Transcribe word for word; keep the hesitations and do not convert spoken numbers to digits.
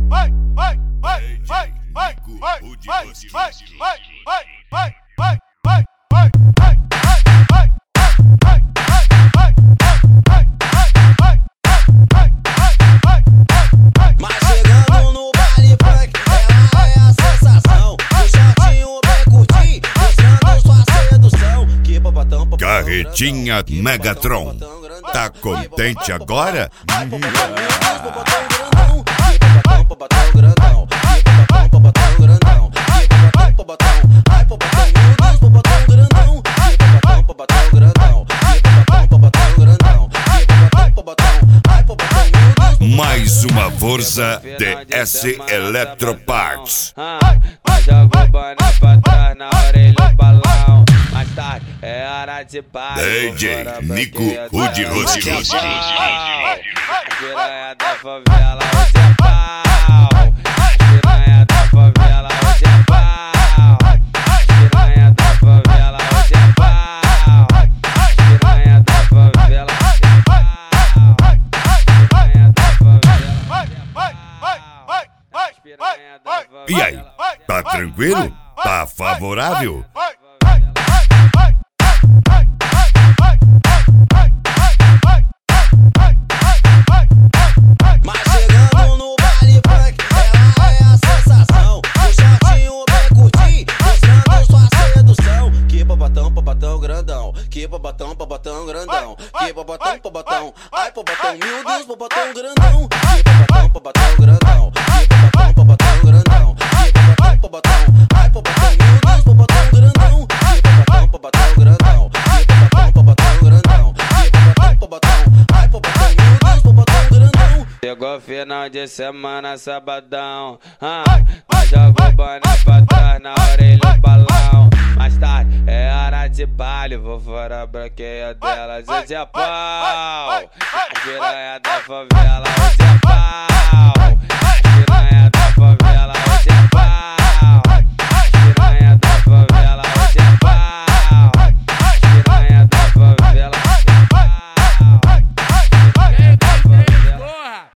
vai, vai, vai, vai, vai, vai, vai, vai, vai, vai, vai, vai, vai, vai, mas chegando no baile funk, ela é a sensação. O shortinho bem curtinho, mostrando sua sedução. Que popotão, popotão Carretinha grandão, Megatron, tá contente agora? Ai, popotão, meu Deus, popotão grandão. Que popotão, popotão grandão. Que popotão, popotão grandão. Que popotão, popotão. Ai, popotão, meu Deus, popotão grandão. Que popotão, popotão grandão. Que popotão, popotão grandão. Que popotão, popotão. Ai, popotão, meu Deus. Mais uma força D S Electroparts. Joga o boné pra trás na orelha do balão. Mais tarde é hora de baile. D J Nico Rude Rossi. Piranha da favela, hoje é pau. Piranha da favela, hoje é pau. Piranha da favela, hoje é pau. Piranha da favela, hoje é pau. Piranha da favela. E aí, tá tranquilo? Tá favorável? Mas chegando no baile funk, ela é a sensação. O shortinho bem curtinho, mostrando sua sedução. Que popotão, popotão grandão. Que popotão, popotão grandão. Que popotão, popotão. Ai, popotão, meu Deus, popotão grandão. Que popotão, popotão grandão. Que popotão, popotão grandão. Que popotão, popotão. Ai, popotão, meu Deus, popotão grandão. Que popotão, popotão grandão. Que popotão, popotão grandão. Que popotão, popotão. Ai, popotão, meu Deus, popotão grandão. Chegou final de semana, sabadão. Ah, mas joga o boné pra trás na orelha do balão. Mais tarde é hora de baile, vou fora a branqueia delas, hoje é pau. Piranha da favela, hoje é